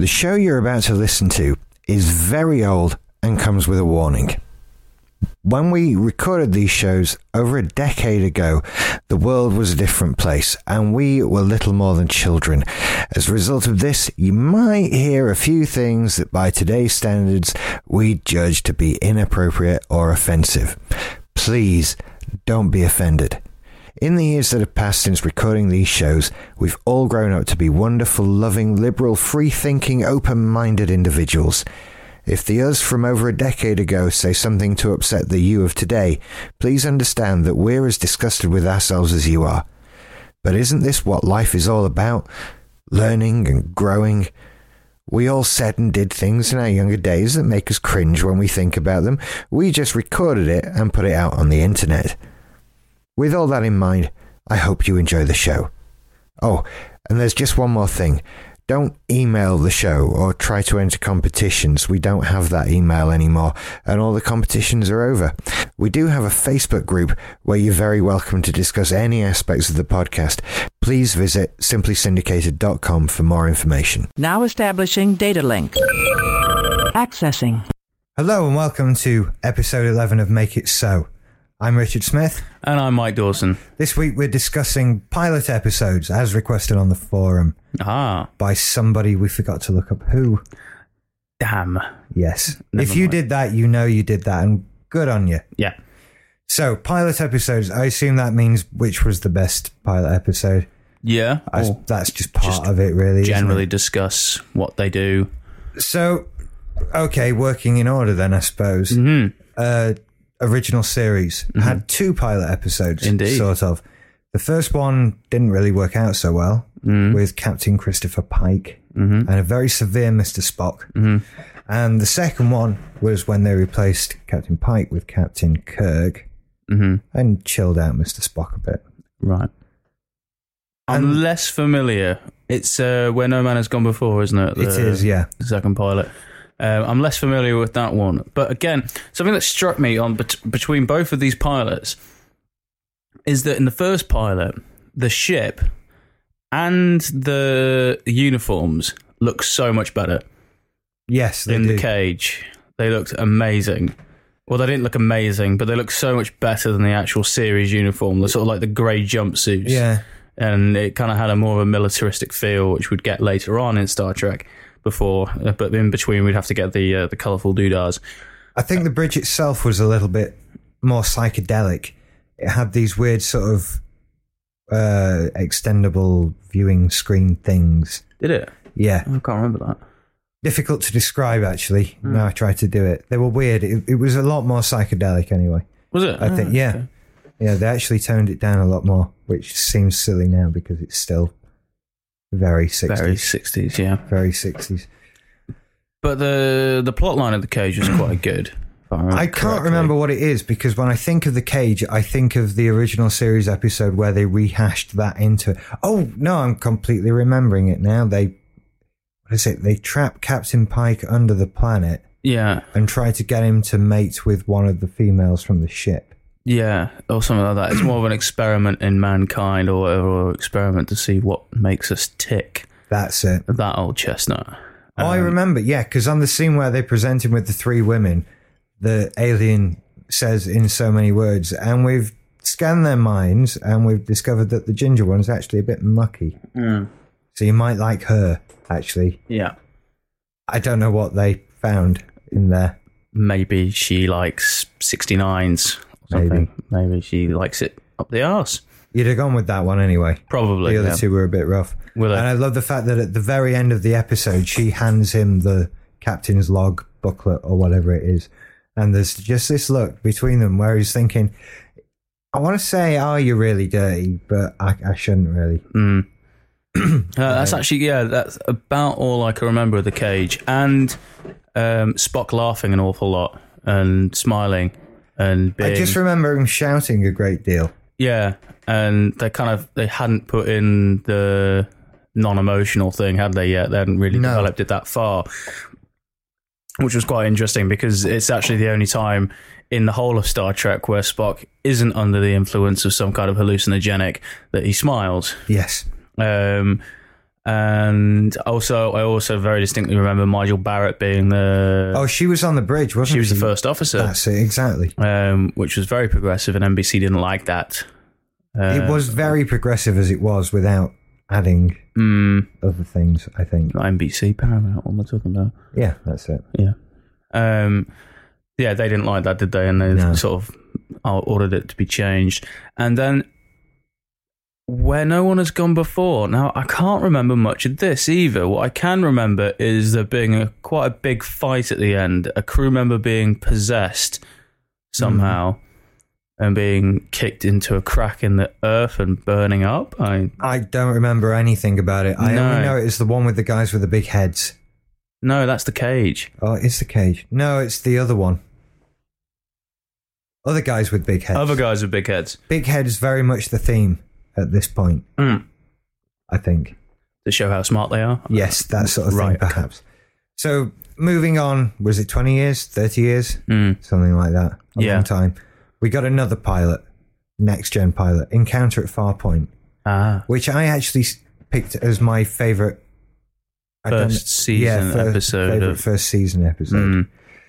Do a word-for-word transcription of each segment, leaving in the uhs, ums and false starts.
The show you're about to listen to is very old and comes with a warning. When we recorded these shows over a decade ago, the world was a different place and we were little more than children. As a result of this, you might hear a few things that by today's standards we judge to be inappropriate or offensive. Please don't be offended. In the years that have passed since recording these shows, we've all grown up to be wonderful, loving, liberal, free-thinking, open-minded individuals. If the us from over a decade ago say something to upset the you of today, please understand that we're as disgusted with ourselves as you are. But isn't this what life is all about? Learning and growing. We all said and did things in our younger days that make us cringe when we think about them. We just recorded it and put it out on the internet. With all that in mind, I hope you enjoy the show. Oh, and there's just one more thing. Don't email the show or try to enter competitions. We don't have that email anymore, and all the competitions are over. We do have a Facebook group where you're very welcome to discuss any aspects of the podcast. Please visit simply syndicated dot com for more information. Now establishing data link. Accessing. Hello and welcome to episode eleven of Make It So. I'm Richard Smith. And I'm Mike Dawson. This week we're discussing pilot episodes as requested on the forum. Ah. By somebody we forgot to look up who. Damn. Yes. Never if you mind. did that, you know you did that, and good on you. Yeah. So, pilot episodes, I assume that means which was the best pilot episode. Yeah. I, Or that's just part just of it, really. generally isn't discuss what they do. it? So, okay, working in order then, I suppose. Mm-hmm. Uh, original series Mm-hmm. had two pilot episodes, Indeed. sort of. The first one didn't really work out so well Mm. with Captain Christopher Pike Mm-hmm. and a very severe Mister Spock. Mm-hmm. And the second one was when they replaced Captain Pike with Captain Kirk Mm-hmm. and chilled out Mister Spock a bit. Right. I'm And- less familiar. It's uh, Where No Man Has Gone Before, isn't it? It The- is, yeah. The second pilot. Uh, I'm less familiar with that one. But again, something that struck me on bet- between both of these pilots is that in the first pilot, the ship and the uniforms look so much better. Yes, they in do. the cage. They looked amazing. Well, they didn't look amazing, but they looked so much better than the actual series uniform. The sort of like the grey jumpsuits. Yeah. And it kind of had a more of a militaristic feel, which we'd get later on in Star Trek. Before, uh, but in between, we'd have to get the uh, the colourful doodahs. I think the bridge itself was a little bit more psychedelic. It had these weird sort of uh, extendable viewing screen things. Did it? Yeah. I can't remember that. Difficult to describe, actually. Mm. Now I tried to do it. They were weird. It, it was a lot more psychedelic anyway. Was it? I think, Oh, yeah. okay. Yeah, they actually toned it down a lot more, which seems silly now because it's still very sixties. Very sixties, yeah. Very sixties. But the the plot line of the cage was quite good. if I remember I can't correctly. remember what it is because when I think of the cage, I think of the original series episode where they rehashed that into it. Oh, no, I'm completely remembering it now. They, what is it? They trap Captain Pike under the planet Yeah, and try to get him to mate with one of the females from the ship. yeah, or something like that. It's more of an experiment in mankind or whatever, or experiment to see what makes us tick. That's it. That old chestnut. Oh, I Um, remember, yeah, because on the scene where they present him with the three women, the alien says in so many words, and we've scanned their minds and we've discovered that the ginger one's actually a bit mucky. Mm. So you might like her, actually. Yeah. I don't know what they found in there. Maybe she likes sixty-nines or something. Maybe, Maybe she likes it up the arse. You'd have gone with that one anyway. Probably. The other yeah. two were a bit rough. Were they? And I love the fact that at the very end of the episode, she hands him the captain's log booklet or whatever it is. And there's just this look between them where he's thinking, I want to say, oh, you're really dirty, but I, I shouldn't really. Mm. uh, that's actually, yeah, that's about all I can remember of the cage. And um, Spock laughing an awful lot and smiling and being... I just remember him shouting a great deal. Yeah, and they kind of, they hadn't put in the non-emotional thing, had they yet? They hadn't really No. developed it that far, which was quite interesting because it's actually the only time in the whole of Star Trek where Spock isn't under the influence of some kind of hallucinogenic that he smiles. Yes. Um, And also, I also very distinctly remember Nigel Barrett being the... Oh, she was on the bridge, wasn't she? She was the first officer. That's it, exactly. Um, which was very progressive, and N B C didn't like that. Uh, it was very progressive as it was without adding mm, other things, I think. Not N B C, Paramount, what am I talking about? Yeah, that's it. Yeah. Um, yeah, they didn't like that, did they? And they No. sort of ordered it to be changed. And then Where No One Has Gone Before. Now, I can't remember much of this either. What I can remember is there being a quite a big fight at the end, a crew member being possessed somehow. Mm. And being kicked into a crack in the earth and burning up. I I don't remember anything about it. I No. only know it's the one with the guys with the big heads. No, that's the cage. Oh, it's the cage. No, it's the other one. Other guys with big heads. Other guys with big heads. Big head is very much the theme at this point, Mm. I think. To show how smart they are? Yes, that sort of Right, thing, okay. perhaps. So, moving on, was it twenty years, thirty years? Mm. Something like that. A Yeah. long time. We got another pilot, next-gen pilot, Encounter at Farpoint, Ah. which I actually picked as my favourite... I don't- First season first- episode favourite of... first season episode. Mm.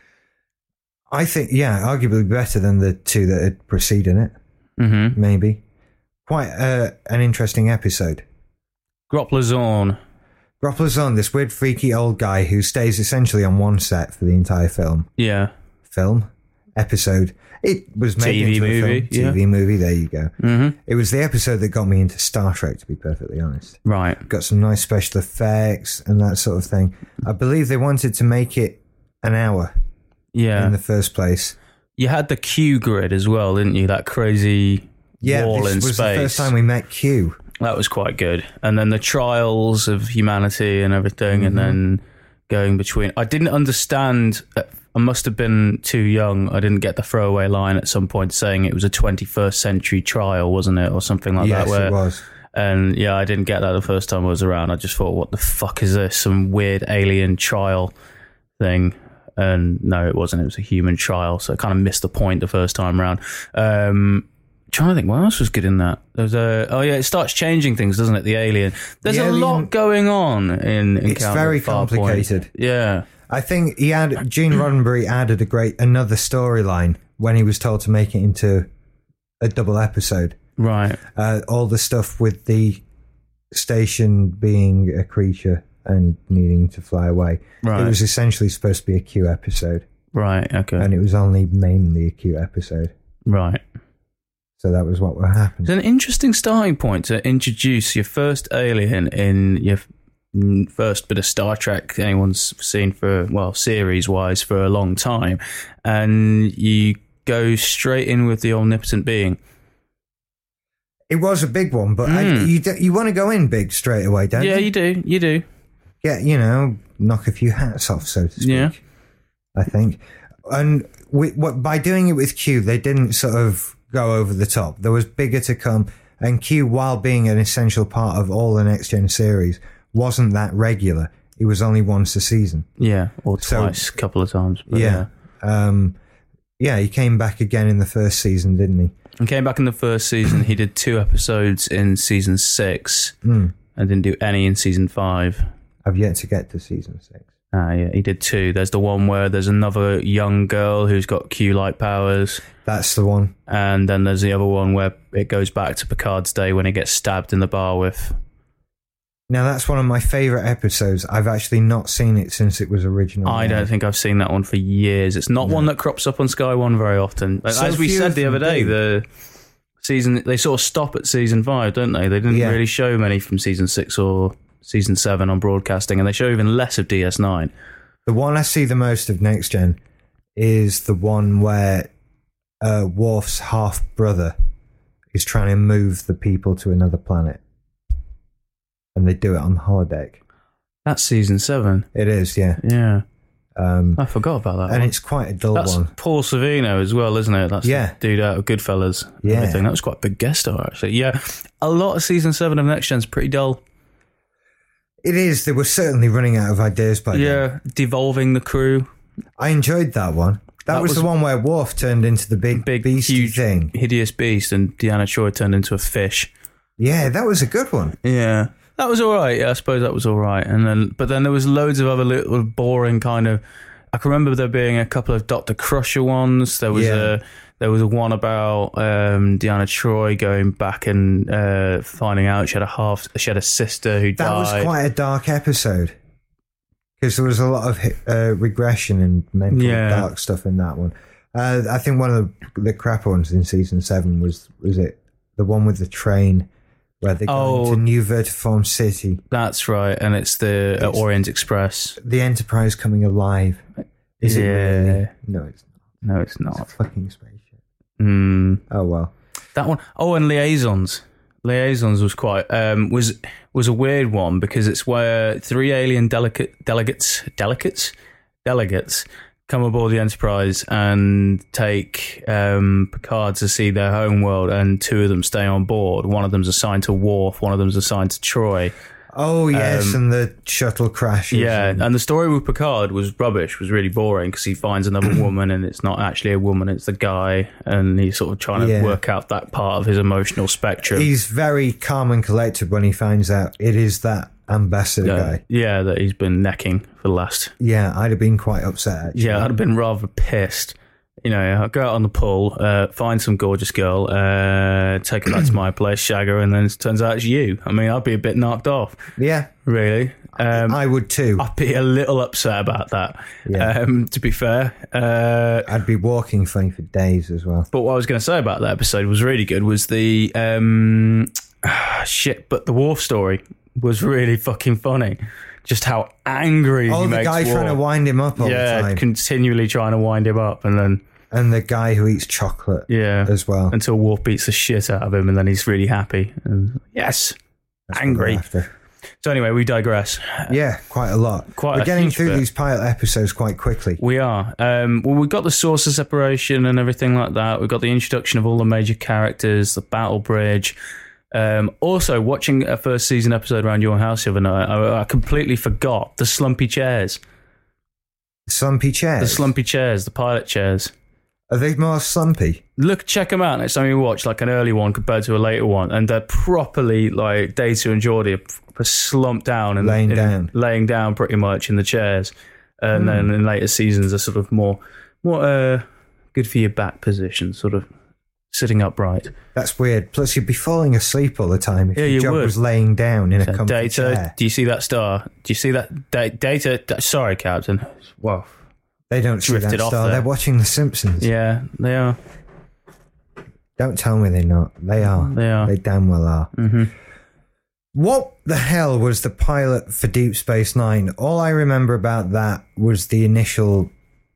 I think, yeah, arguably better than the two that had preceded it, Mm-hmm. maybe. Quite uh, an interesting episode. Groppler Zorn. Groppler's on this weird, freaky old guy who stays essentially on one set for the entire film. Yeah. Film? Episode. It was made T V into a movie, film. T V yeah. movie, there you go. Mm-hmm. It was the episode that got me into Star Trek, to be perfectly honest. Right. Got some nice special effects and that sort of thing. I believe they wanted to make it an hour Yeah. in the first place. You had the Q grid as well, didn't you? That crazy Yeah, wall this in was space. the first time we met Q. That was quite good. And then the trials of humanity and everything, Mm-hmm. and then going between. I didn't understand. I must have been too young. I didn't get the throwaway line at some point saying it was a twenty-first century trial, wasn't it? Or something like Yes, that. Where, it was. And yeah, I didn't get that the first time I was around. I just thought, what the fuck is this? Some weird alien trial thing. And no, it wasn't. It was a human trial. So I kind of missed the point the first time around. Um, trying to think, what else was good in that? There's a oh yeah, it starts changing things, doesn't it? The alien. There's The a alien- lot going on in. in It's very complicated. Yeah. I think he had Gene Roddenberry added a great another storyline when he was told to make it into a double episode. Right. Uh, all the stuff with the station being a creature and needing to fly away. Right. It was essentially supposed to be a Q episode, Right. Okay. and it was only mainly a Q episode. right. So that was what happened. It's an interesting starting point to introduce your first alien in your f- first bit of Star Trek anyone's seen for, well, series-wise for a long time. And you go straight in with the omnipotent being. It was a big one, but I, Mm. you d- you want to go in big straight away, don't Yeah, you? you do. You do. Yeah, you know, knock a few hats off, so to speak. Yeah. I think. And we, what, by doing it with Q, they didn't sort of go over the top. There was bigger to come. And Q, while being an essential part of all the Next Gen series, wasn't that regular. It was only once a season. Yeah, or So- twice, a couple of times. But Yeah. Um, yeah, he came back again in the first season, didn't he? And came back in the first season. He did two episodes in season six Mm. and didn't do any in season five. I've yet to get to season six. Ah, yeah, he did two. There's the one where there's another young girl who's got Q-like powers. That's the one. And then there's the other one where it goes back to Picard's day when he gets stabbed in the bar with... Now, that's one of my favourite episodes. I've actually not seen it since it was originally I don't aired. think I've seen that one for years. It's not No. one that crops up on Sky One very often. So As we few said of the other them day, do. the season... They sort of stop at season five, don't they? They didn't Yeah. really show many from season six or season seven on broadcasting, and they show even less of D S nine. The one I see the most of Next Gen is the one where uh, Worf's half-brother is trying to move the people to another planet. And they do it on the holodeck. That's season seven. It is, yeah. Yeah. Um, I forgot about that and one. it's quite a dull That's one. Paul Savino as well, isn't it? That's Yeah. the dude out of Goodfellas. and Yeah. everything. That was quite a big guest star, actually. Yeah. A lot of season seven of Next Gen's pretty dull. It is. They were certainly running out of ideas by then. Yeah. Devolving the crew. I enjoyed that one. That, That was, was- the one where Worf turned into the big, Big, beastie huge, thing. hideous beast, and Deanna Choi turned into a fish. Yeah, that was a good one. Yeah. That was all right. Yeah, I suppose that was all right. And then, but then there was loads of other little boring kind of. I can remember there being a couple of Doctor Crusher ones. There was Yeah. a there was a one about um, Deanna Troi going back and uh, finding out she had a half. She had a sister who That died. was quite a dark episode because there was a lot of uh, regression and mental Yeah. dark stuff in that one. Uh, I think one of the, the crap ones in season seven was was it the one with the train where they go Oh. into New Vertiform City, That's right, and it's the uh, It's- Orient Express. the Enterprise coming alive. Is it Yeah. really? No, it's No, it's not. It's a not. fucking spaceship. Mm. Oh well. That one. Oh, and Liaisons. Liaisons was quite um, was was a weird one because it's where three alien delicate delegates delegates delegates come aboard the Enterprise and take um, Picard to see their home world, and two of them stay on board. One of them's assigned to Worf. One of them's assigned to Troy. Oh yes, Um, and the shuttle crashes. Yeah, and- and the story with Picard was rubbish, was really boring because he finds another woman and it's not actually a woman, it's the guy, and he's sort of trying to Yeah. work out that part of his emotional spectrum. he's very calm and collected when he finds out it is that ambassador yeah, guy. yeah, that he's been necking for the last. Yeah, I'd have been quite upset. Actually. Yeah, I'd have been rather pissed. You know, I'll go out on the pool, uh, find some gorgeous girl, uh, take her back to my place, shag her, and then it turns out it's you. I mean, I'd be a bit knocked off, yeah, really. Um, I would too. I'd be a little upset about that, Yeah. um, to be fair. Uh, I'd be walking funny for days as well. But what I was going to say about that episode was really good was the um, shit. But the Worf story was really fucking funny. Just how angry Oh, he the makes guy Worf. trying to wind him up all yeah, the time, continually trying to wind him up, and then and the guy who eats chocolate yeah, as well. until Worf beats the shit out of him, and then he's really happy. And yes, That's what angry. we're after. So anyway, we digress. Yeah, quite a lot. Quite We're a getting huge through bit. these pilot episodes quite quickly. We are. Um, well, we've got the source of separation and everything like that. We've got the introduction of all the major characters, the battle bridge. Um, also, watching a first season episode around your house the other night, I, I completely forgot the slumpy chairs. Slumpy chairs. The slumpy chairs, the pilot chairs. Are they more slumpy? Look, check them out next time you watch, like an early one compared to a later one, and they're properly like Data and Geordie are slumped down and Laying and down. laying down pretty much in the chairs, and Hmm. then in later seasons they're sort of more, more uh, good for your back position, sort of sitting upright. That's weird. Plus, you'd be falling asleep all the time if Yeah, your you job would. was laying down in a So comfy Data, chair. do you see that star? Do you see that da- Data? da- sorry, Captain. Wow. They don't see that drifted off star. there. They're watching The Simpsons. Yeah, they are. Don't tell me they're not. They are. They are. They damn well are. Mm-hmm. What the hell was the pilot for Deep Space Nine? All I remember about that was the initial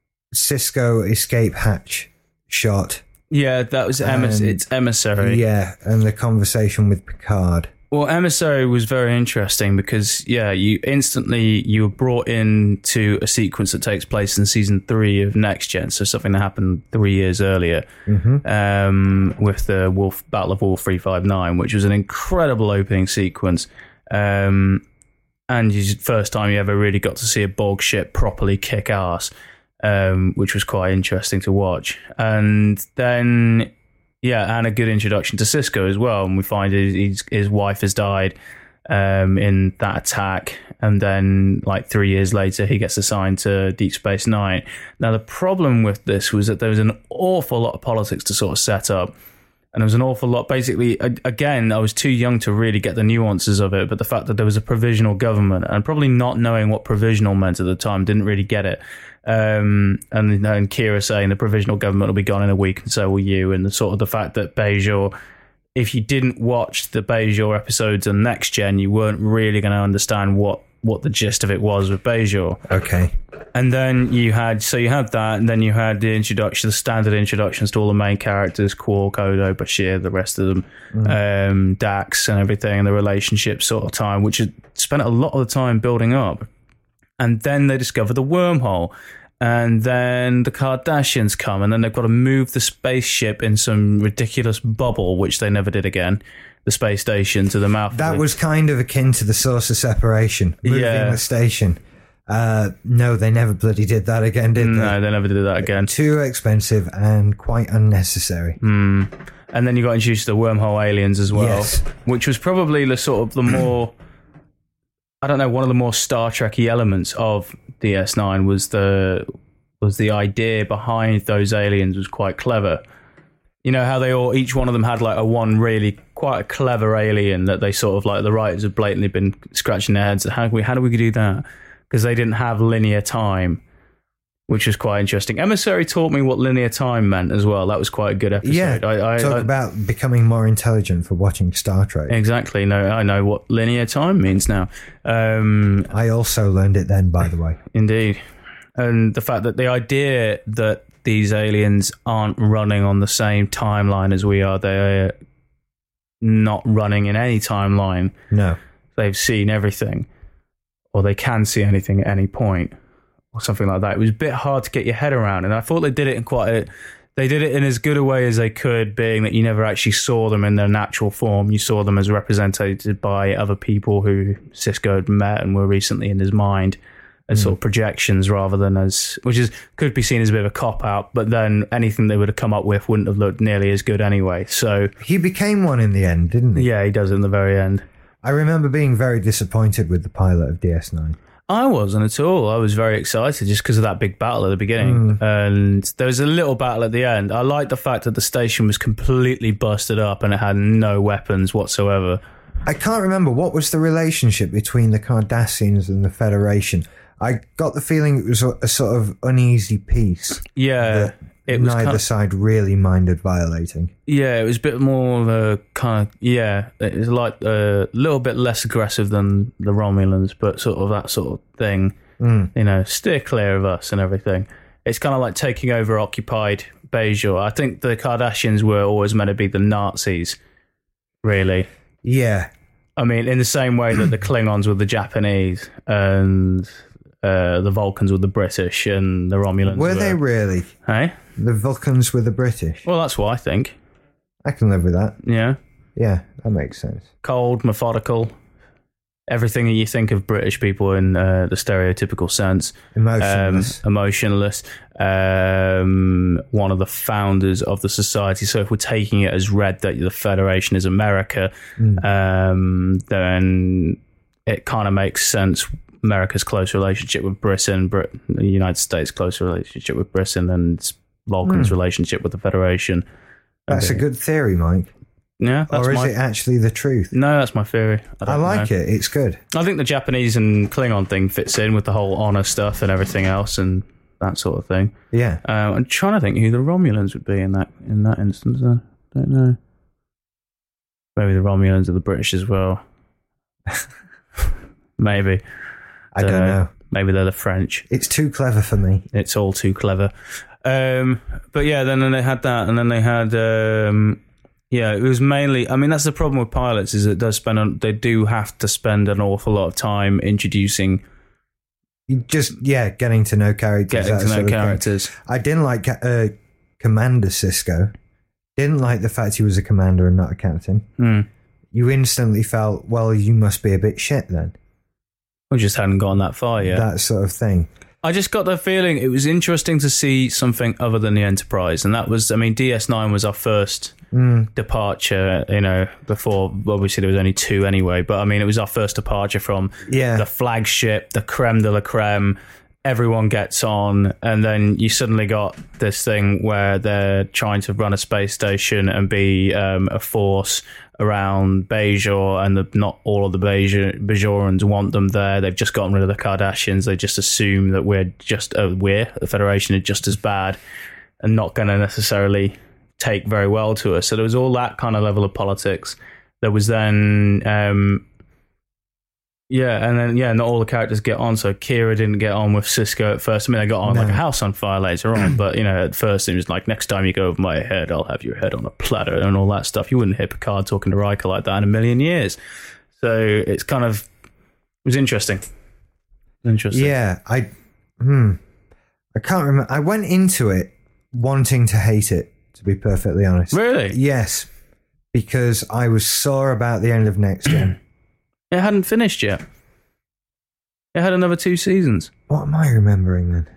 Cisco escape hatch shot. Yeah, that was emis- Um, it's emissary. Yeah, and the conversation with Picard. Well, Emissary was very interesting because, yeah, you instantly you were brought into a sequence that takes place in season three of Next Gen, so something that happened three years earlier Mm-hmm. um, with the Wolf Battle of Wolf three five nine, which was an incredible opening sequence. Um, and you, first time you ever really got to see a Borg ship properly kick ass, um, which was quite interesting to watch. And then... Yeah, and a good introduction to Cisco as well. And we find his, his, his wife has died um, in that attack. And then, like, three years later, he gets assigned to Deep Space Nine. Now, the problem with this was that there was an awful lot of politics to sort of set up. And there was an awful lot, basically, a- again, I was too young to really get the nuances of it. But the fact that there was a provisional government and probably not knowing what provisional meant at the time, didn't really get it. Um, and and Kira saying the provisional government will be gone in a week, and so will you. And the sort of the fact that Bajor, if you didn't watch the Bajor episodes on Next Gen, you weren't really going to understand what what the gist of it was with Bajor. Okay. And then you had so you had that, and then you had the introduction, the standard introductions to all the main characters: Quark, Odo, Bashir, the rest of them, mm. um, Dax, and everything, and the relationship sort of time, which had spent a lot of the time building up. And then they discover the wormhole. And then the Kardashians come, and then they've got to move the spaceship in some ridiculous bubble, which they never did again, the space station to the mouth. That of the- was kind of akin to the source of separation. Moving Yeah. the station. Uh, no, they never bloody did that again, did they? No, they never did that again. Too expensive and quite unnecessary. Mm. And then you got introduced to the wormhole aliens as well, Yes. which was probably the sort of the more I don't know, one of the more Star Trek-y elements of D S nine was the was the idea behind those aliens was quite clever. You know how they all, each one of them had like a one really quite a clever alien that they sort of like the writers have blatantly been scratching their heads. How do we how do we do that? Because they didn't have linear time, which was quite interesting. Emissary taught me what linear time meant as well. That was quite a good episode. Yeah, I, I, talk I, about becoming more intelligent for watching Star Trek. Exactly. No, I know what linear time means now. Um, I also learned it then, by the way. Indeed. And the fact that the idea that these aliens aren't running on the same timeline as we are, they're not running in any timeline. No. They've seen everything, or they can see anything at any point, or something like that. It was a bit hard to get your head around, and I thought they did it in quite a they did it in as good a way as they could, being that you never actually saw them in their natural form. You saw them as represented by other people who Sisko had met and were recently in his mind as mm. sort of projections, rather than as, which is could be seen as a bit of a cop out, but then anything they would have come up with wouldn't have looked nearly as good anyway. So he became one in the end, didn't he? Yeah, he does in the very end. I remember being very disappointed with the pilot of D S nine. I wasn't at all. I was very excited just because of that big battle at the beginning. Mm. And there was a little battle at the end. I liked the fact that the station was completely busted up and it had no weapons whatsoever. I can't remember. What was the relationship between the Cardassians and the Federation? I got the feeling it was a, a sort of uneasy peace. Yeah. It was neither kind of, side really minded violating. Yeah, it was a bit more of a kind of, yeah, it was like a little bit less aggressive than the Romulans, but sort of that sort of thing. Mm. You know, steer clear of us and everything. It's kind of like taking over occupied Bajor. I think the Cardassians were always meant to be the Nazis, really. Yeah. I mean, in the same way that the Klingons were the Japanese and uh, the Vulcans were the British and the Romulans were... Were they really? Hey? The Vulcans were the British? Well, that's what I think. I can live with that. Yeah? Yeah, that makes sense. Cold, methodical, everything that you think of British people in uh, the stereotypical sense. Emotionless. Um, emotionless. Um, one of the founders of the society. So if we're taking it as read that the Federation is America, mm. um, then it kind of makes sense. America's close relationship with Britain, Brit- the United States' close relationship with Britain, and Vulcan's mm. relationship with the Federation. That's and, a good theory, Mike. Yeah, that's or is my, it actually the truth? No, that's my theory. I, I like know. it. It's good. I think the Japanese and Klingon thing fits in with the whole honor stuff and everything else and that sort of thing. Yeah. Um, I'm trying to think who the Romulans would be in that in that instance. I don't know. Maybe the Romulans are the British as well. Maybe. I don't, don't know. know. Maybe they're the French. It's too clever for me. It's all too clever. Um, but yeah, then, then they had that, and then they had, um, yeah, it was mainly. I mean, that's the problem with pilots is it does spend. On, they do have to spend an awful lot of time introducing. You just yeah, getting to know characters. Getting to know characters. I didn't like uh, Commander Sisko. Didn't like the fact he was a commander and not a captain. Mm. You instantly felt, well, you must be a bit shit then. We just hadn't gone that far yet. That sort of thing. I just got the feeling it was interesting to see something other than the Enterprise. And that was, I mean, D S nine was our first mm. departure, you know, before, obviously there was only two anyway, but I mean, it was our first departure from yeah. the flagship, the creme de la creme, everyone gets on, and then you suddenly got this thing where they're trying to run a space station and be um, a force around Bajor, and the, not all of the Bajor, Bajorans want them there. They've just gotten rid of the Cardassians. They just assume that we're just uh, we're the Federation are just as bad and not going to necessarily take very well to us. So there was all that kind of level of politics. There was then um, yeah, and then yeah, not all the characters get on. So Kira didn't get on with Sisko at first. I mean, they got on no. like a house on fire later on, but you know, at first it was like, next time you go over my head, I'll have your head on a platter and all that stuff. You wouldn't hear Picard talking to Riker like that in a million years. So it's kind of it was interesting. Interesting. Yeah, I hmm, I can't remember. I went into it wanting to hate it, to be perfectly honest. Really? Yes, because I was sore about the end of Next Gen. It hadn't finished yet. It had another two seasons. What am I remembering then?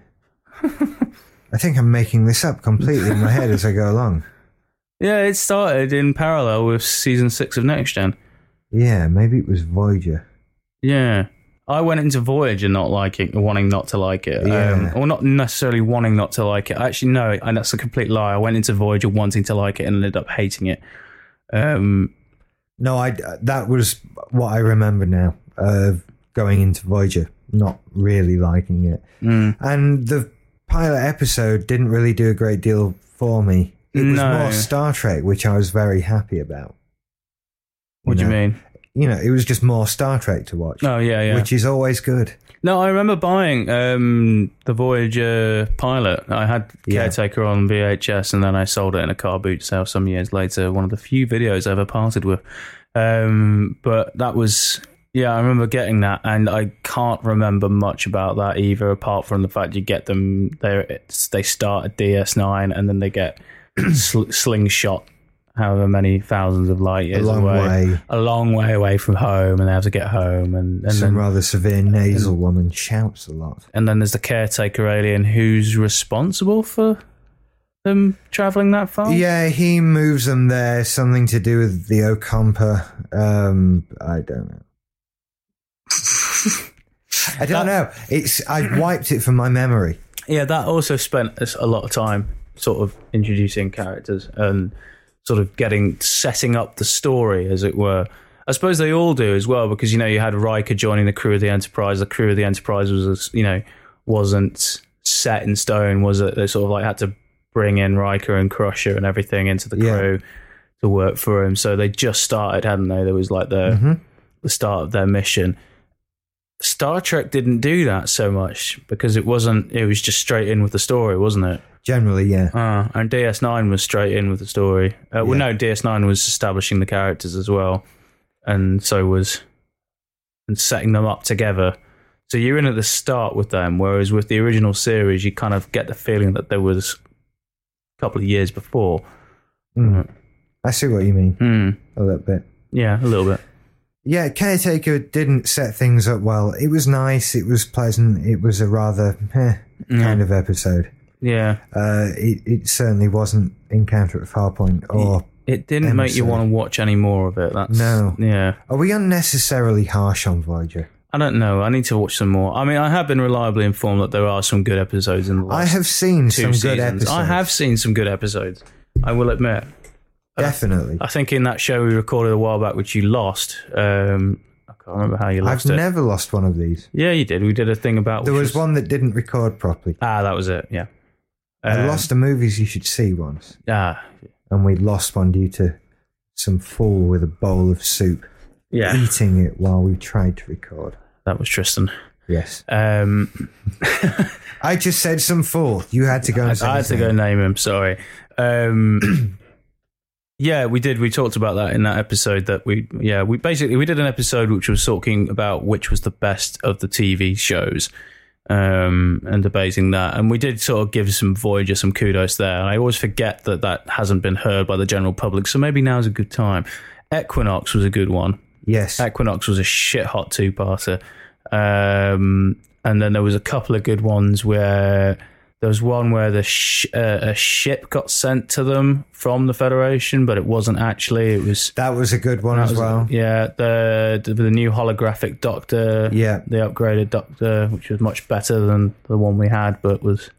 I think I'm making this up completely in my head as I go along. Yeah, it started in parallel with season six of Next Gen. Yeah, maybe it was Voyager. Yeah. I went into Voyager not liking, wanting not to like it, Yeah. um, or not necessarily wanting not to like it. Actually, no, and that's a complete lie. I went into Voyager wanting to like it and ended up hating it. Um, No, I that was what I remember now. Uh, going into Voyager, not really liking it, mm. and the pilot episode didn't really do a great deal for me. It was No. more Star Trek, which I was very happy about. What do you know? mean? You know, it was just more Star Trek to watch. Oh, yeah, yeah. Which is always good. No, I remember buying um, the Voyager pilot. I had Yeah. Caretaker on V H S, and then I sold it in a car boot sale some years later. One of the few videos I ever parted with. Um, but that was, yeah, I remember getting that, and I can't remember much about that either, apart from the fact you get them, they start at D S nine, and then they get sl- slingshot however many thousands of light years A long away, way. a long way away from home, and they have to get home, and, and Some then rather severe nasal woman shouts a lot. and then there's the caretaker alien who's responsible for them traveling that far. Yeah, he moves them there. Something to do with the Okampa. Um, I don't know. I don't know. It's I wiped it from my memory. Yeah, that also spent us a lot of time sort of introducing characters and sort of getting setting up the story, as it were. I suppose they all do as well, because you know you had Riker joining the crew of the Enterprise. The crew of the Enterprise was, you know, wasn't set in stone. Was it? They sort of like had to bring in Riker and Crusher and everything into the Yeah. crew to work for him. So they just started, hadn't they? There was like the Mm-hmm. the start of their mission. Star Trek didn't do that so much because it wasn't. It was just straight in with the story, wasn't it? Generally, yeah. Uh, and D S nine was straight in with the story. Uh, well, Yeah. no, D S nine was establishing the characters as well, and so was and setting them up together. So you're in at the start with them, whereas with the original series, you kind of get the feeling that there was a couple of years before. Mm. I see what you mean. Hmm. A little bit. Yeah, a little bit. Yeah, Caretaker didn't set things up well. It was nice. It was pleasant. It was a rather eh, kind of episode. Yeah. Uh, it, it certainly wasn't Encounter at Farpoint or... It didn't make you Emissary. want to watch any more of it. That's, No. Yeah. Are we unnecessarily harsh on Voyager? I don't know. I need to watch some more. I mean, I have been reliably informed that there are some good episodes in the last I have seen two some seasons. good episodes. I have seen some good episodes. I will admit. Definitely. I think in that show we recorded a while back, which you lost. Um, I can't remember how you I've lost it. never lost one of these. Yeah, you did. We did a thing about. There which was one that didn't record properly. Ah, that was it. Yeah. I Um, lost a movies you should see once, Ah, and we lost one due to some fool with a bowl of soup yeah. eating it while we tried to record. That was Tristan. Yes. Um, I just said some fool. You had to go and I, say I had his to go name. name him. Sorry. Um, yeah, we did. We talked about that in that episode. That we, yeah, we basically we did an episode which was talking about which was the best of the T V shows, um, and debating that. And we did sort of give some Voyager some kudos there. And I always forget that that hasn't been heard by the general public. So maybe now's a good time. Equinox was a good one. Yes. Equinox was a shit hot two parter. Um, and then there was a couple of good ones where there was one where the sh- uh, a ship got sent to them from the Federation, but it wasn't actually. It was That was a good one that as was- well. Yeah, the, the the new holographic Doctor. Yeah. the upgraded Doctor, which was much better than the one we had, but was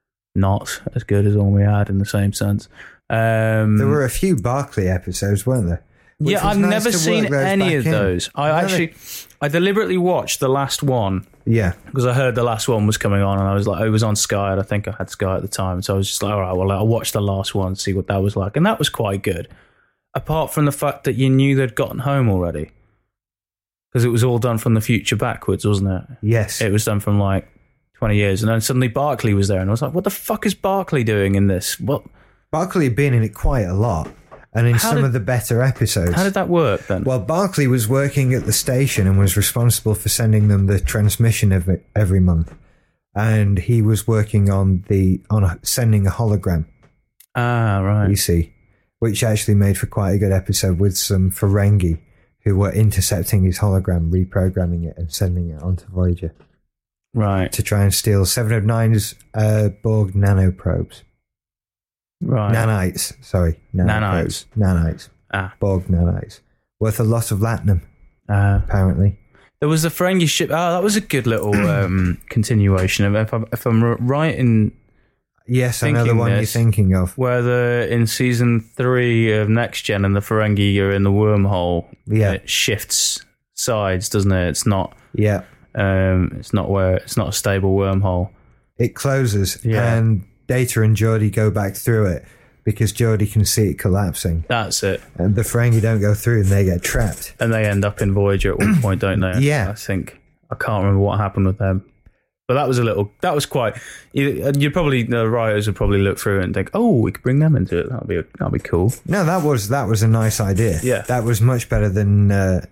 not as good as the one we had in the same sense. Um, There were a few Barclay episodes, weren't there? Which yeah, was I've nice never to seen work those any back of in. those. I No, actually, I deliberately watched the last one Yeah. because I heard the last one was coming on, and I was like, it was on Sky, and I think I had Sky at the time, so I was just like, all right, well, I'll watch the last one, see what that was like, and that was quite good. Apart from the fact that you knew they'd gotten home already, because it was all done from the future backwards, wasn't it? Yes. It was done from like twenty years, and then suddenly Barclay was there, and I was like, what the fuck is Barclay doing in this? What? Barclay had been in it quite a lot, and in How some did- of the better episodes. How did that work then? Well, Barclay was working at the station and was responsible for sending them the transmission every, every month, and he was working on the on a, sending a hologram. ah, right. You see, which actually made for quite a good episode with some Ferengi who were intercepting his hologram, reprogramming it, and sending it onto Voyager Right, to try and steal Seven of Nine's uh, Borg nanoprobes. right. Nanites, sorry. Nanites. Nanites. Ah, Borg nanites. Worth a lot of latinum, uh, apparently. There was the Ferengi ship. Oh, that was a good little um, continuation of if I'm, if I'm right in. Yes, I know the one this, you're thinking of. Where the in season three of Next Gen and the Ferengi are in the wormhole. Yeah, it shifts sides, doesn't it? It's not. Yeah, um, it's not where it's not a stable wormhole. It closes, yeah. and Data and Geordi go back through it because Geordi can see it collapsing. That's it. And the Ferengi don't go through, and they get trapped. And they end up in Voyager at one point, don't they? Yeah, I think I can't remember what happened with them. But that was a little. That was quite. You, you'd probably the writers would probably look through it and think, "Oh, we could bring them into it. That'd be that'd be cool." No, that was that was a nice idea. Yeah, that was much better than. Uh,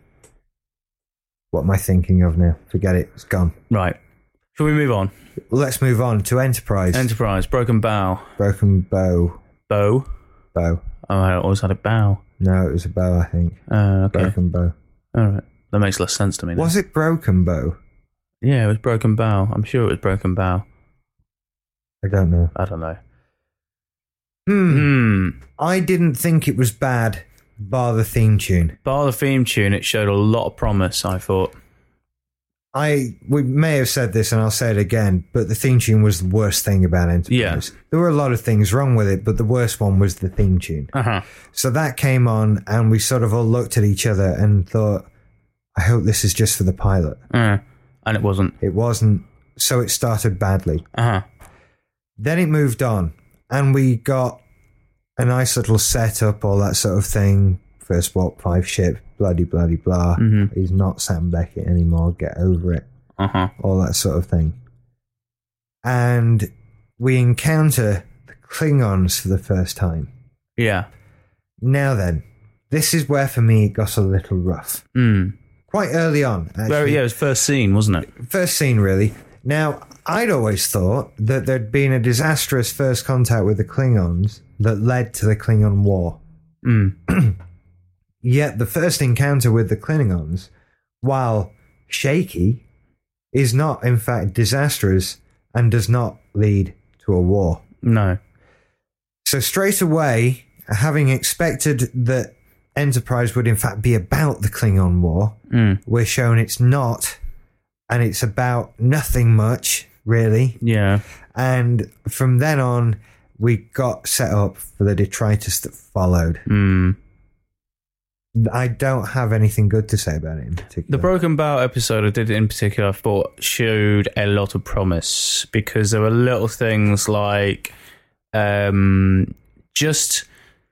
what am I thinking of now? Forget it. It's gone. Right. Shall we move on? Well, let's move on to Enterprise. Enterprise. Broken bow. Broken bow. Bow. Bow. Oh, I always had a bow. No, it was a bow. I think. Uh, okay. Broken bow. All right. That makes less sense to me now. Was it broken bow? Yeah, it was broken bow. I'm sure it was broken bow. I don't know. I don't know. Hmm. Hmm. I didn't think it was bad, bar the theme tune. Bar the theme tune, it showed a lot of promise, I thought. I we may have said this, and I'll say it again, but the theme tune was the worst thing about Enterprise. Yeah. There were a lot of things wrong with it, but the worst one was the theme tune. Uh-huh. So that came on, and we sort of all looked at each other and thought, I hope this is just for the pilot. Uh, and it wasn't. It wasn't, so it started badly. Uh-huh. Then it moved on, and we got a nice little setup, all that sort of thing. First warp five ship, bloody, bloody, blah. Mm-hmm. He's not Sam Beckett anymore, get over it. Uh-huh. All that sort of thing. And we encounter the Klingons for the first time. Yeah. Now then, this is where for me it got a little rough. Mm. Quite early on, actually. Well, yeah, it was first scene, wasn't it? First scene, really. Now, I'd always thought that there'd been a disastrous first contact with the Klingons that led to the Klingon War. Mm. Yet the first encounter with the Klingons, while shaky, is not, in fact, disastrous and does not lead to a war. No. So straight away, having expected that Enterprise would, in fact, be about the Klingon War, mm. we're shown it's not, and it's about nothing much, really. Yeah. And from then on, we got set up for the detritus that followed. Mm. I don't have anything good to say about it in particular. The Broken Bow episode I did in particular, I thought showed a lot of promise because there were little things like um, just,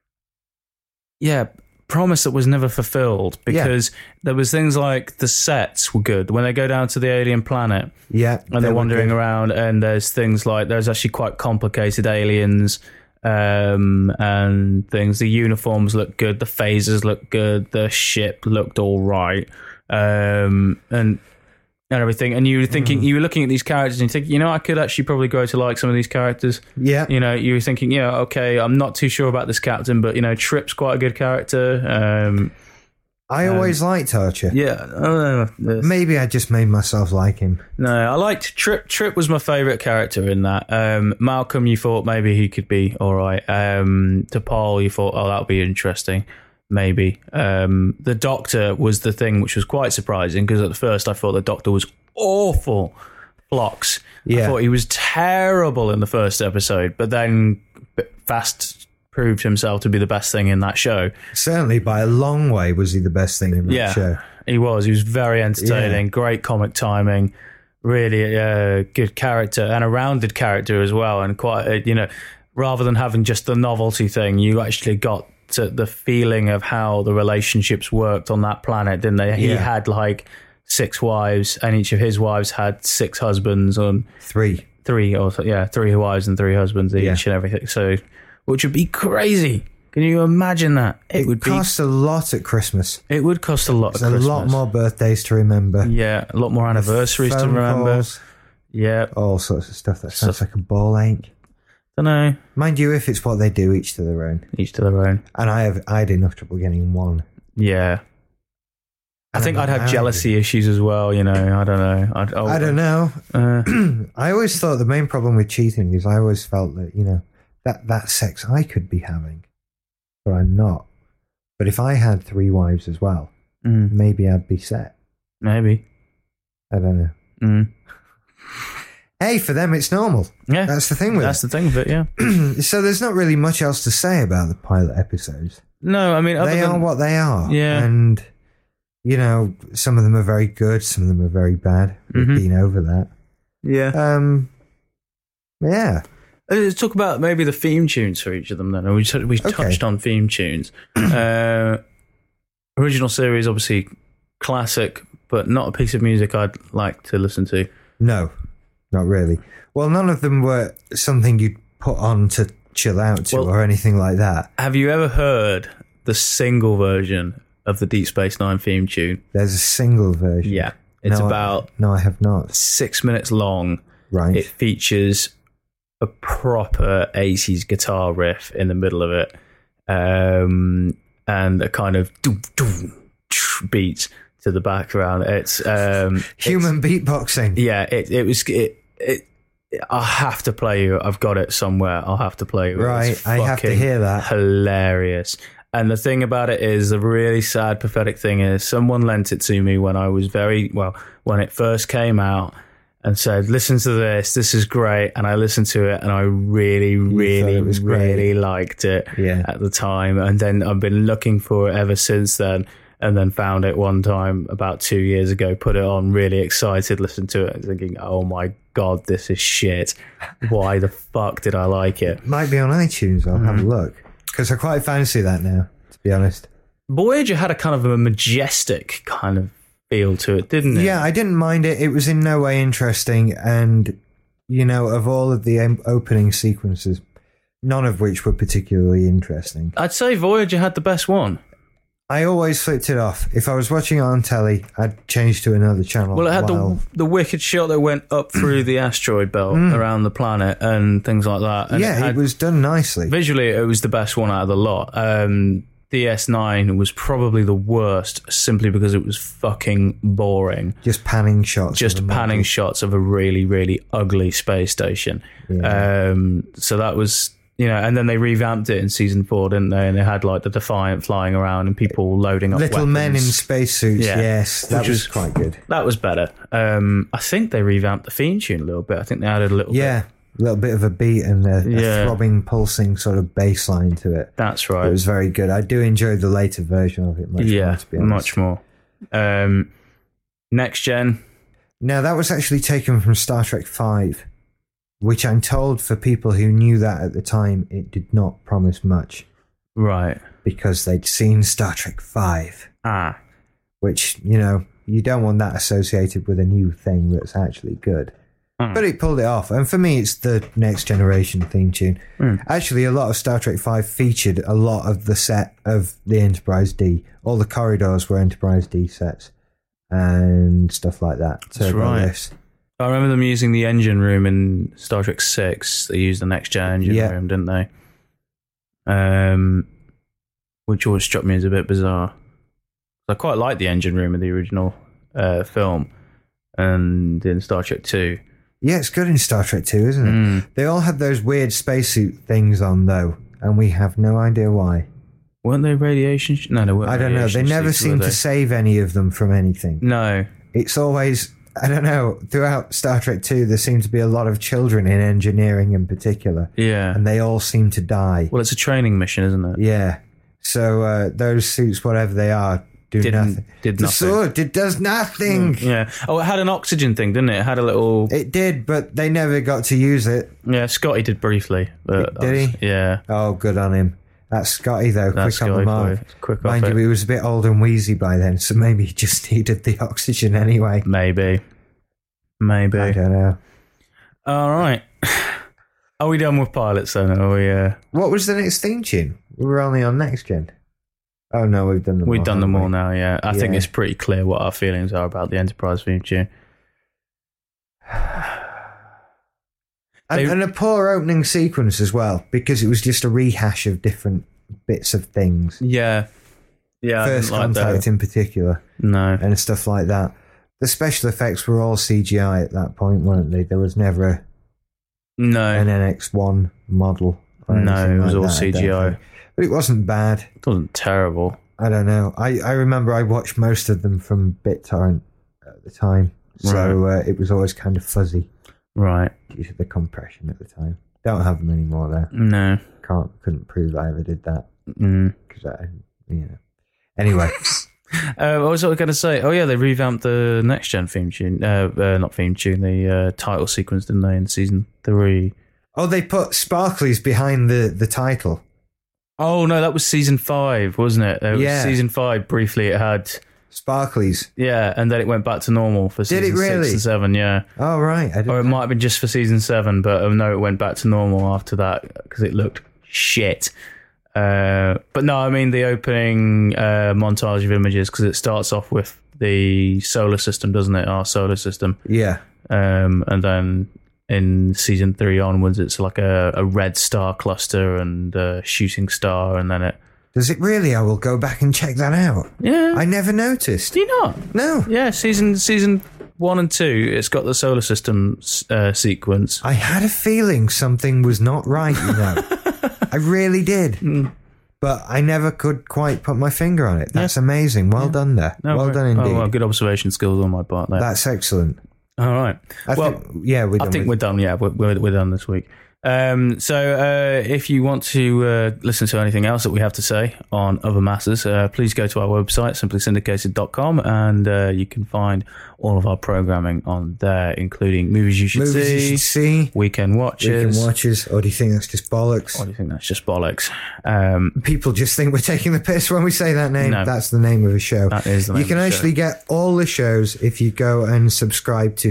yeah, promise that was never fulfilled because yeah. there was things like the sets were good when they go down to the alien planet. Yeah. And they're wandering around and there's things like there's actually quite complicated aliens um, and things. The uniforms look good, the phasers look good, the ship looked all right, um, and and everything. And you were thinking, mm. you were looking at these characters and you think, you know, I could actually probably grow to like some of these characters. Yeah. You know, you were thinking, yeah, okay, I'm not too sure about this captain, but you know, Trip's quite a good character. Um, I always um, liked Archer. Yeah. Uh, Maybe I just made myself like him. No, I liked Trip. Trip was my favourite character in that. Um, Malcolm, you thought maybe he could be all right. Um, T'Pol, you thought, oh, that'll be interesting. Maybe. Um, the Doctor was the thing which was quite surprising because at first I thought the Doctor was awful. Phlox. Yeah. I thought he was terrible in the first episode, but then fast proved himself to be the best thing in that show. Certainly, by a long way, was he the best thing in that yeah, show. He was. He was very entertaining, yeah. Great comic timing, really a uh, good character and a rounded character as well. And quite, a, you know, rather than having just the novelty thing, you actually got to the feeling of how the relationships worked on that planet, didn't they? He yeah. had like six wives, and each of his wives had six husbands, on three, three, or yeah, three wives and three husbands each, yeah. and everything. So, which would be crazy. Can you imagine that? It, it would cost be, a lot at Christmas. It would cost a lot. There's at Christmas. A lot more birthdays to remember. Yeah, a lot more anniversaries to remember. Calls, yeah, all sorts of stuff. That sounds so, like a ball ache. Don't know. Mind you, if it's what they do, each to their own. Each to their own. And I have, I had enough trouble getting one. Yeah. I think I'd have jealousy issues as well, you know. I don't know. I'd, oh, I don't know. Uh, I always thought the main problem with cheating is I always felt that, you know, that, that sex I could be having, but I'm not. But if I had three wives as well, mm. maybe I'd be set. Maybe. I don't know. Mm. Hey, for them, it's normal. Yeah. That's the thing with That's it. the thing with it, yeah. So there's not really much else to say about the pilot episodes. No, I mean, other They than, are what they are. Yeah. And, you know, some of them are very good, some of them are very bad. We've Mhm. been over that. Yeah. Um, yeah. Let's talk about maybe the theme tunes for each of them then. We, t- we Okay. touched on theme tunes. uh, original series, obviously classic, but not a piece of music I'd like to listen to. No, not really. Well, none of them were something you'd put on to chill out to Well- or anything like that. Have you ever heard the single version of the Deep Space Nine theme tune? There's a single version. Yeah. It's No, I- about No, I have not. six minutes long. Right. It features a proper eighties guitar riff in the middle of it, um, and a kind of doom, doom, beat to the background. It's um, Human beatboxing. yeah. It it was it it. I'll have to play you. I've got it somewhere. I'll have to play you. Right, It's I have to fucking hear that. Hilarious. And the thing about it is, the really sad, pathetic thing is, someone lent it to me when I was very well when it first came out. And said, listen to this, this is great. And I listened to it and I really, really, it was great. really liked it Yeah. at the time. And then I've been looking for it ever since then. And then found it one time about two years ago, put it on, really excited, listened to it, thinking, oh my God, this is shit. Why the fuck did I like it? Might be on iTunes. I'll have a Mm-hmm. look. Because I quite fancy that now, to be honest. Voyager had a kind of a majestic kind of feel to it, didn't it? Yeah, I didn't mind it. It was in no way interesting. And, you know, of all of the em- opening sequences, none of which were particularly interesting. I'd say Voyager had the best one. I always flipped it off. If I was watching it on telly, I'd change to another channel. Well, it had while- the the wicked shot that went up through the asteroid belt around the planet and things like that. And yeah, it, it, had, was done nicely. visually it was the best one out of the lot. Um, D S nine was probably the worst, simply because it was fucking boring. Just panning shots. Just of the panning model. shots of a really, really ugly space station. Yeah. Um, so that was, you know, and then they revamped it in season four, didn't they? And they had like the Defiant flying around and people loading up Little weapons. men in spacesuits, Yeah. yes. That Which was was- quite good. That was better. Um, I think they revamped the theme tune a little bit. I think they added a little bit. Yeah, a little bit of a beat and a, a Yeah. throbbing, pulsing sort of bass line to it. That's right. It was very good. I do enjoy the later version of it much yeah, more, to be honest. much more. Um, next gen. Now, that was actually taken from Star Trek five, which I'm told for people who knew that at the time, it did not promise much Right. because they'd seen Star Trek five, Ah. which, you know, you don't want that associated with a new thing that's actually good. Mm. But it pulled it off. And for me, it's the Next Generation theme tune. Mm. Actually, a lot of Star Trek five featured a lot of the set of the Enterprise D. All the corridors were Enterprise D sets and stuff like that. Turbo right. lifts. I remember them using the engine room in Star Trek six. They used the next gen engine Yeah. room, didn't they? Um, which always struck me as a bit bizarre. I quite liked the engine room in the original uh, film and in Star Trek two. Yeah, it's good in Star Trek two, isn't it? Mm. They all had those weird spacesuit things on, though, and we have no idea why. Weren't they radiation? Sh- no, they weren't. I don't know. They radiation never suits, seem were to they? save any of them from anything. No. It's always, I don't know, throughout Star Trek two, there seem to be a lot of children in engineering in particular, Yeah. and they all seem to die. Well, it's a training mission, isn't it? Yeah. So uh, those suits, whatever they are, do Didn't- nothing. did the nothing. sword, it does nothing. Yeah. Oh, it had an oxygen thing, didn't it? It had a little. It did, but they never got to use it. Yeah, Scotty did briefly. But Did he? Yeah. Oh, good on him. That's Scotty, though. That's quick on the Scotty mark. for you. Quick off Mind it. you, he was a bit old and wheezy by then, so maybe he just needed the oxygen anyway. Maybe. Maybe. I don't know. All right. Are we done with pilots then? Are we? Uh, What was the next theme tune? We were only on Next Gen. Oh, no, we've done them we've all. done them haven't all we? now. Yeah. I think Yeah. it's pretty clear what our feelings are about the Enterprise theme tune. And, They- and a poor opening sequence as well, because it was just a rehash of different bits of things. Yeah. Yeah. First I didn't like Contact that. in particular, No. and stuff like that. The special effects were all C G I at that point, weren't they? There was never a, No. an N X one model. or No, anything it was like all that, I C G don't I. think. But it wasn't bad. It wasn't terrible. I don't know. I, I remember I watched most of them from BitTorrent at the time, So uh, it was always kind of fuzzy Right. due to the compression at the time. Don't have them anymore there. No. Can't, couldn't prove I ever did that. Mm. Because I, you know. Anyway. Uh, what was I going to say? Oh, yeah, they revamped the Next Gen theme tune. Uh, uh, not theme tune, the uh, title sequence, didn't they, in season three? Oh, they put sparklies behind the, the title. Oh, no, that was season five, wasn't it? It was Yeah. Season five, briefly, it had... Sparklies. Yeah, and then it went back to normal for Did season it really? six and seven, yeah. Oh, right. I didn't Or it might have been just for season seven, but um, no, it went back to normal after that because it looked shit. Uh, but no, I mean the opening uh, montage of images, because it starts off with the solar system, doesn't it? Our solar system. Yeah. Um, and then in season three onwards, it's like a, a red star cluster and a shooting star, and then it... Does it really? I will go back and check that out. Yeah. I never noticed. Do you not? No. Yeah, season season one and two, it's got the solar system uh, sequence. I had a feeling something was not right, you know. I really did. Mm. But I never could quite put my finger on it. That's Yeah. amazing. Well Yeah. done there. No, well very- done indeed. Oh, well, good observation skills on my part there. That's excellent. All right. I well, think, yeah, we're I done think with- we're done. Yeah, we're, we're, we're done this week. Um, so uh, if you want to uh, listen to anything else that we have to say on Other Matters, uh, please go to our website, simply syndicated dot com, and uh, you can find all of our programming on there, including movies you should movies see, you should see, weekend watches. weekend watches, or do you think that's just bollocks? Or do you think that's just bollocks? Um, People just think we're taking the piss when we say that name. No. That's the name of a show. That is the name You can of the actually show. get all the shows if you go and subscribe to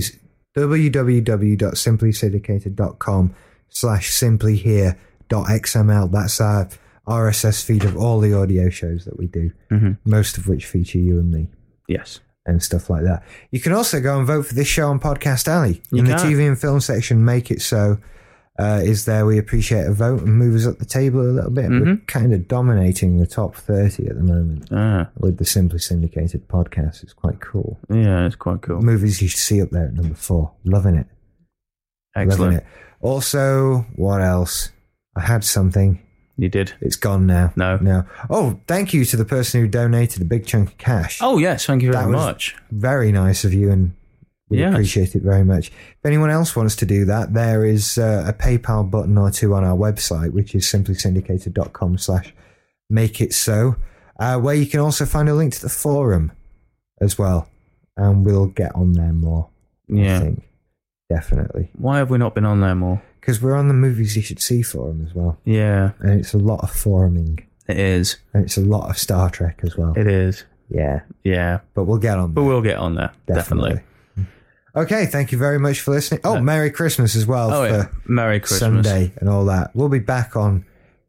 w w w dot simply syndicated dot com slash simply here dot x m l. That's our R S S feed of all the audio shows that we do, mm-hmm. most of which feature you and me Yes. and stuff like that. You can also go and vote for this show on Podcast Alley. You in the can. T V and film section, Make It So uh, is there. We appreciate a vote and move us up the table a little bit. We're Mm-hmm. kind of dominating the top thirty at the moment Ah, with the Simply Syndicated podcast. It's quite cool. yeah, it's quite cool. Movies you should see up there at number four. Loving it. Loving Excellent. it. Also, what else? I had something. You did. It's gone now. No. No. Oh, thank you to the person who donated a big chunk of cash. Oh, yes. Thank you very That was much. Very nice of you, and we Yes. appreciate it very much. If anyone else wants to do that, there is uh, a PayPal button or two on our website, which is simply syndicated dot com slash make it so, uh, where you can also find a link to the forum as well. And we'll get on there more, Yeah. I think. Definitely. Why have we not been on there more? Because we're on the Movies You Should See forum as well. Yeah, And it's a lot of foruming. it is. And it's a lot of Star Trek as well. It is. Yeah. Yeah. But we'll get on But there. we'll get on there. Definitely. Definitely. Okay, thank you very much for listening. Oh, Uh, Merry Christmas as well Oh, for yeah. Merry Christmas. Sunday and all that. We'll be back on,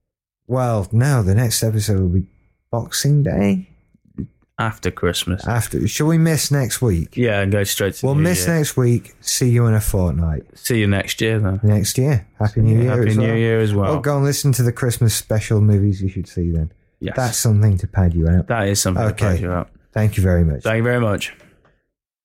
well, no, the next episode will be Boxing Day. After Christmas. After, shall we miss next week? Yeah, and go straight to We'll New miss Year. next week. See you in a fortnight. See you next year then. Next year. Happy New Year Happy as New well. Year as well. Oh, go and listen to the Christmas special Movies You Should See then. Yes. That's something to pad you out. That is something Okay. to pad you out. Thank you very much. Thank you very much.